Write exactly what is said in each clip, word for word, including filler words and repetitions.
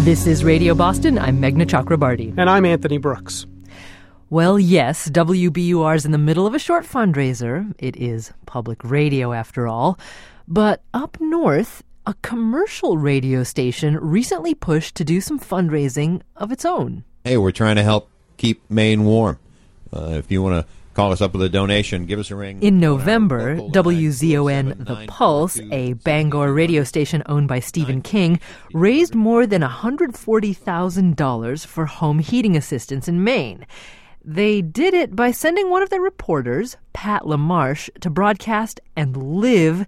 This is Radio Boston. I'm Meghna Chakrabarty. And I'm Anthony Brooks. Well, yes, W B U R is in the middle of a short fundraiser. It is public radio, after all. But up north, a commercial radio station recently pushed to do some fundraising of its own. Hey, we're trying to help keep Maine warm. Uh, if you want to call us up with a donation, give us a ring. In November, W Z O N The Pulse, a Bangor radio station owned by Stephen King, raised more than one hundred forty thousand dollars for home heating assistance in Maine. They did it by sending one of their reporters, Pat LaMarche, to broadcast and live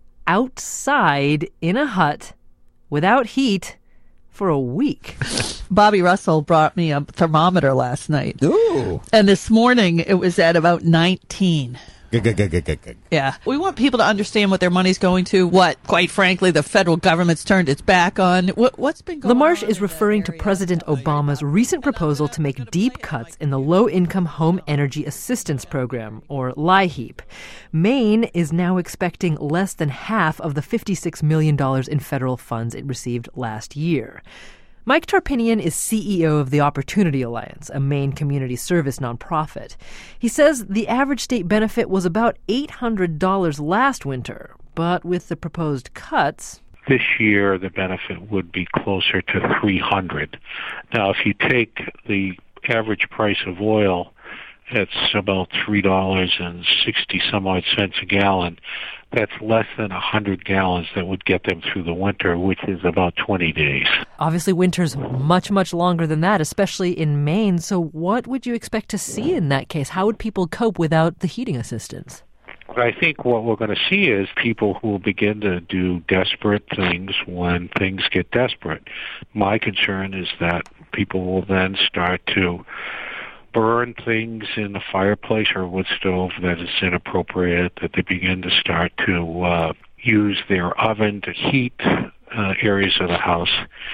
outside in a hut without heat for a week. Bobby Russell brought me a thermometer last night. Ooh. And this morning it was at about nineteen. Good, good, good, good, good, good. Yeah. We want people to understand what their money's going to, what, quite frankly, the federal government's turned its back on. What, what's been going LaMarche on? is referring to President Obama's recent proposal to make deep cuts in the Low-Income Home Energy Assistance Program, or LIHEAP. Maine is now expecting less than half of the fifty-six million dollars in federal funds it received last year. Mike Tarpinian is C E O of the Opportunity Alliance, a Maine community service nonprofit. He says the average state benefit was about eight hundred dollars last winter, but with the proposed cuts... This year, the benefit would be closer to three hundred dollars. Now, if you take the average price of oil, it's about three dollars and sixty some odd cents a gallon. That's less than one hundred gallons that would get them through the winter, which is about twenty days. Obviously, winter's much, much longer than that, especially in Maine. So what would you expect to see in that case? How would people cope without the heating assistance? I think what we're going to see is people who will begin to do desperate things when things get desperate. My concern is that people will then start to burn things in the fireplace or wood stove that is inappropriate, that they begin to start to uh, use their oven to heat uh, areas of the house,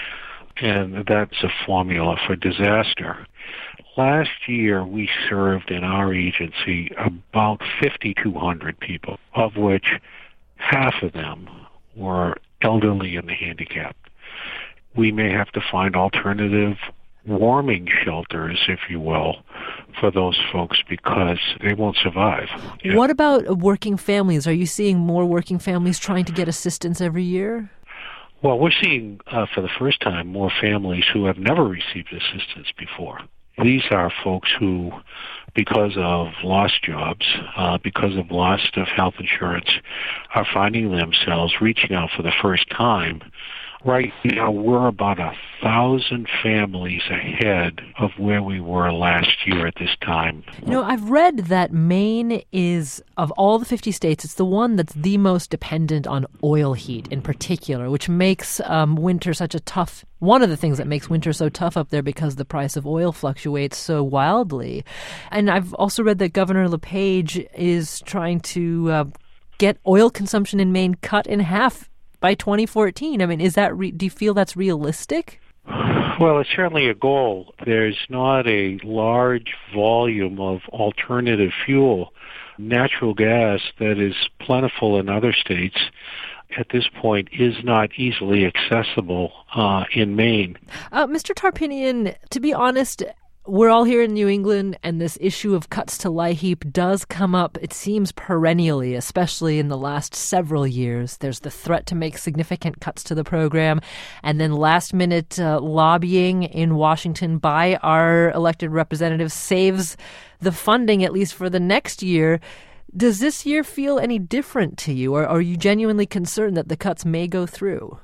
and that's a formula for disaster. Last year, we served in our agency about fifty-two hundred people, of which half of them were elderly and handicapped. We may have to find alternative warming shelters, if you will, for those folks because they won't survive. Yeah. What about working families? Are you seeing more working families trying to get assistance every year? Well, we're seeing, uh, for the first time, more families who have never received assistance before. These are folks who, because of lost jobs, uh, because of loss of health insurance, are finding themselves reaching out for the first time. Right now, we're about a thousand families ahead of where we were last year at this time. You know, I've read that Maine is, of all the fifty states, it's the one that's the most dependent on oil heat in particular, which makes um, winter such a tough, one of the things that makes winter so tough up there because the price of oil fluctuates so wildly. And I've also read that Governor LePage is trying to uh, get oil consumption in Maine cut in half by twenty fourteen. I mean, is that re- do you feel that's realistic? Well, it's certainly a goal. There's not a large volume of alternative fuel, natural gas, that is plentiful in other states. At this point, is not easily accessible uh, in Maine. Uh, Mister Tarpinian, to be honest, we're all here in New England, and this issue of cuts to LIHEAP does come up, it seems, perennially, especially in the last several years. There's the threat to make significant cuts to the program, and then last-minute uh, lobbying in Washington by our elected representatives saves the funding, at least for the next year. Does this year feel any different to you, or are you genuinely concerned that the cuts may go through?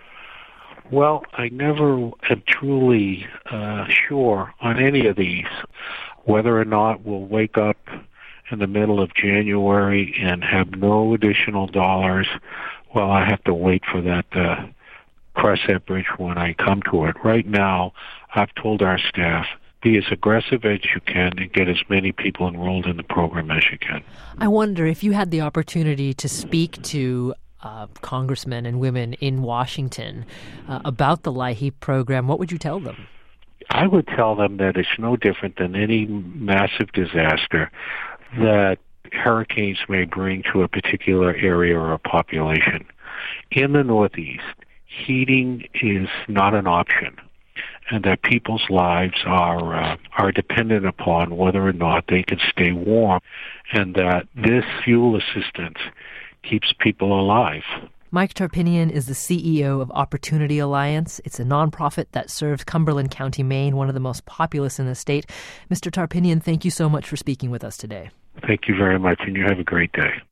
Well, I never am truly uh, sure on any of these, whether or not we'll wake up in the middle of January and have no additional dollars. Well, I have to wait for that to cross that bridge when I come to it. Right now, I've told our staff, be as aggressive as you can and get as many people enrolled in the program as you can. I wonder if you had the opportunity to speak to Uh, congressmen and women in Washington uh, about the LIHEAP program, what would you tell them? I would tell them that it's no different than any massive disaster that hurricanes may bring to a particular area or a population. In the Northeast, heating is not an option, and that people's lives are uh, are dependent upon whether or not they can stay warm, and that this fuel assistance keeps people alive. Mike Tarpinian is the C E O of Opportunity Alliance. It's a nonprofit that serves Cumberland County, Maine, one of the most populous in the state. Mister Tarpinian, thank you so much for speaking with us today. Thank you very much, and you have a great day.